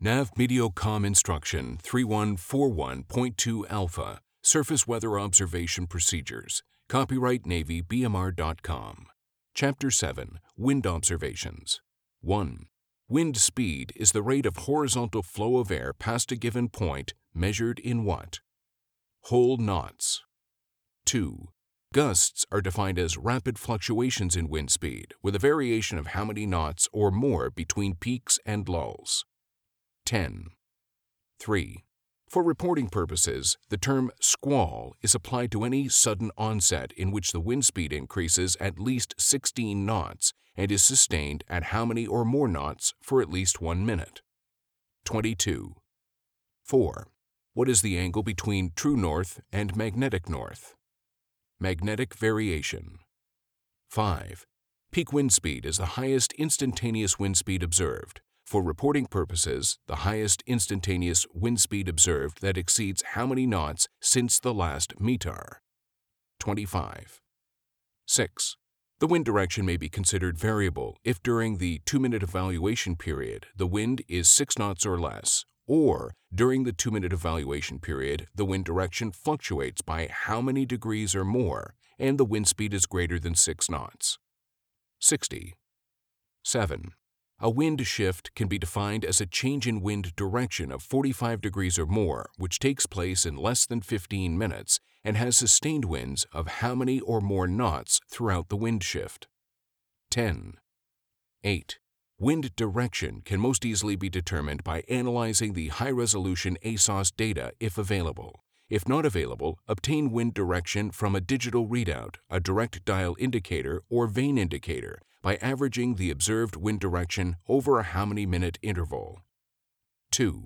NAV Mediocom Instruction 3141.2 Alpha Surface Weather Observation Procedures. Copyright Navy BMR.com. Chapter 7. Wind Observations. 1. Wind speed is the rate of horizontal flow of air past a given point measured in what? Whole knots. 2. Gusts are defined as rapid fluctuations in wind speed with a variation of how many knots or more between peaks and lulls. 10. 3. For reporting purposes, the term squall is applied to any sudden onset in which the wind speed increases at least 16 knots and is sustained at how many or more knots for at least 1 minute. 22. 4. What is the angle between true north and magnetic north? Magnetic variation. 5. Peak wind speed is the highest instantaneous wind speed observed. For reporting purposes, the highest instantaneous wind speed observed that exceeds how many knots since the last METAR? 25. 6. The wind direction may be considered variable if during the 2-minute evaluation period the wind is 6 knots or less, or during the 2-minute evaluation period the wind direction fluctuates by how many degrees or more and the wind speed is greater than 6 knots. 60. 7. A wind shift can be defined as a change in wind direction of 45 degrees or more which takes place in less than 15 minutes and has sustained winds of how many or more knots throughout the wind shift. 10. 8. Wind direction can most easily be determined by analyzing the high-resolution ASOS data if available. If not available, obtain wind direction from a digital readout, a direct dial indicator, or vane indicator by averaging the observed wind direction over a how many minute interval. 2.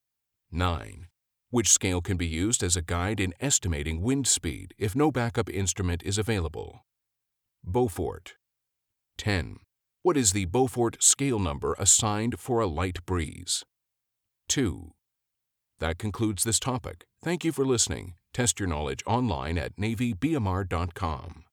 9. Which scale can be used as a guide in estimating wind speed if no backup instrument is available? Beaufort. 10. What is the Beaufort scale number assigned for a light breeze? 2. That concludes this topic. Thank you for listening. Test your knowledge online at NavyBMR.com.